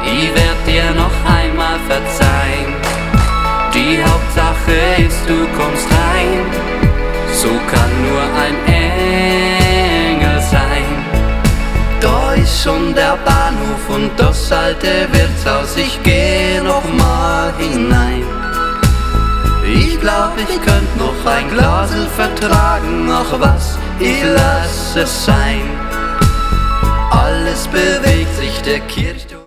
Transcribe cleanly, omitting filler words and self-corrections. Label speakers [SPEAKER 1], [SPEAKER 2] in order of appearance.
[SPEAKER 1] ich werd dir noch einmal verzeihen. Die Hauptsache ist, du kommst rein, so kann nur ein Engel sein. Da ist schon der Bahnhof und das alte Wirtshaus, ich geh noch mal hinein. Ich glaub, ich könnt noch ein Glasl vertragen, ach was, ich lass es sein. Alles bewegt sich, der Kirchturm